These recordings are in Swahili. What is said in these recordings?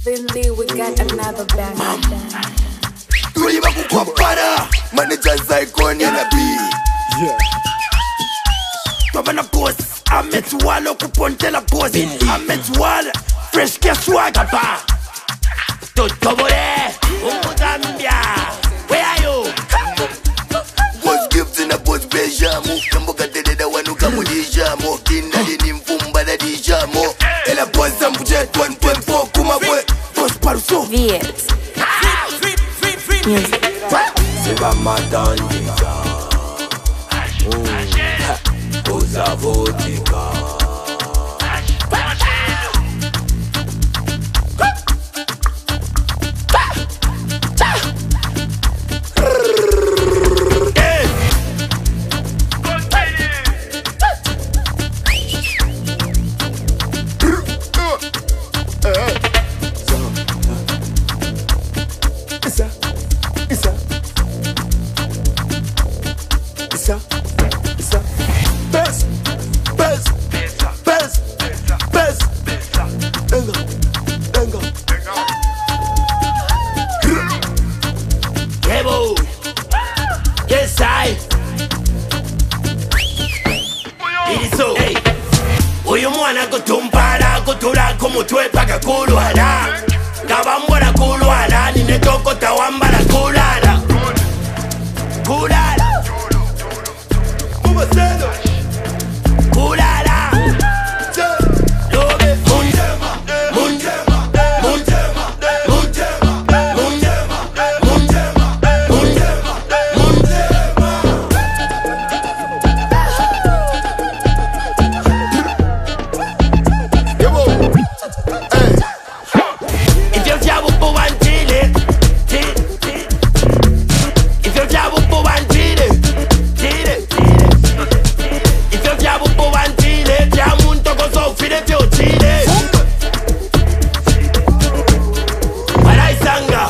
Finley, we got another bag. Tuliva kukwapara manager Zycon na B. Yeah. Twabana boss, ametwala kupontela boss. Ametwala fresh swag pa. Totobore, Zambia. Where are you? Boss gifts in a boss bejamu. Kamboka dededa wanuka mudijamo. Kinali ni mfumba na dijamo. Ela boss ambuje 1.4 kuma boy. Boss paruso. Viet. Music. Seba matandika. Koza vodka. Yes, I. It is so. Hey, uyu mwana kutumpara kutura kumutwe paka kulwala. Kabambora kulwala nine toko tawambara kulala. Kulala. Kulala. Lobe munjema, munjema, munjema, munjema, munjema, munjema, munjema, munjema. Yebo, hey. If you jabu po one chile, if you jabu po one chile, if you jabu po one chile, jamunto ko so fide pio chile. Marai sanga.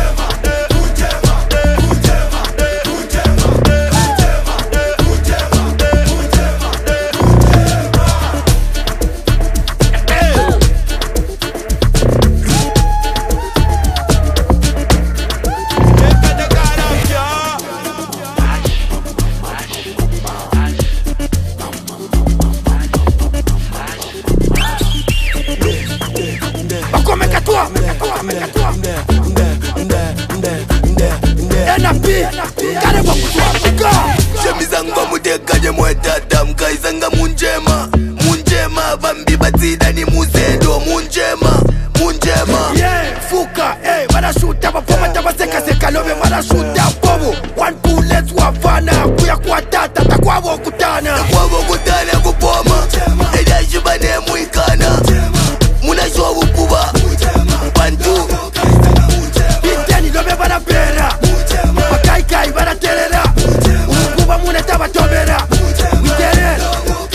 Shemizanga mudekaje mwetata mkaizanga munjema. Munjema bambi batida ni muzedo munjema. Munjema fuka, hey, marashuta bapoma tabaseka seka lobe marashuta bobo. One bullet wafana kuya kwa tata takwabo kutana. Takwabo kutana kupoma. Eda jibane muikana. Muna shobu kuba bantu biteni lobe bana pera. Makai kai bana terera. Ukuba muna taba tobera. Witerera.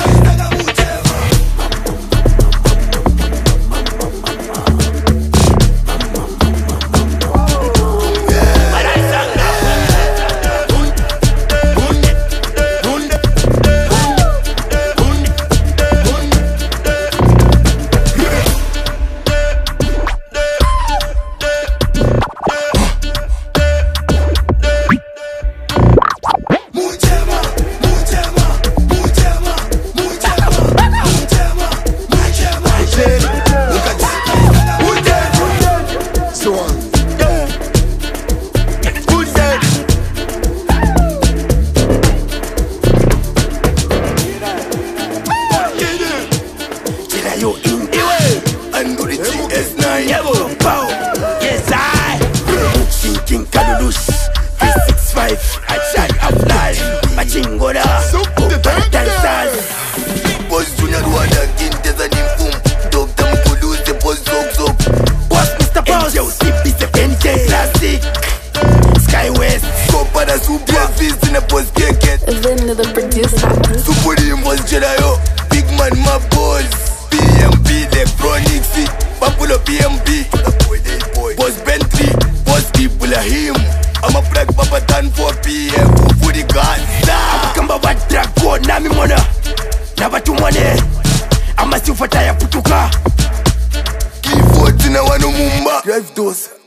Yes, I. Thinking Kalush 365. I try of life. Machingola. Dancers. Boss Junior Rwanda. Ginteza ni mfumu. Dr. Mkuluze. Boss Zok. Boss Mr. Boss. NJOCP 7K. Classic. Sky West. Kopada Super Fist in a Boss Keket. Then the producer. Supreme Boss Jedi. Big man my boys. PMP Electronics. Papulo PMP. Boss Bentley. Boss Ibrahim. I'm a black Papa Dan 4 PM. For the Gaza. Kamba wa Drago. Nami mwana. Nabatu mwane. Ama siufataya putuka. Keyboard na wanu Mumba. Drive those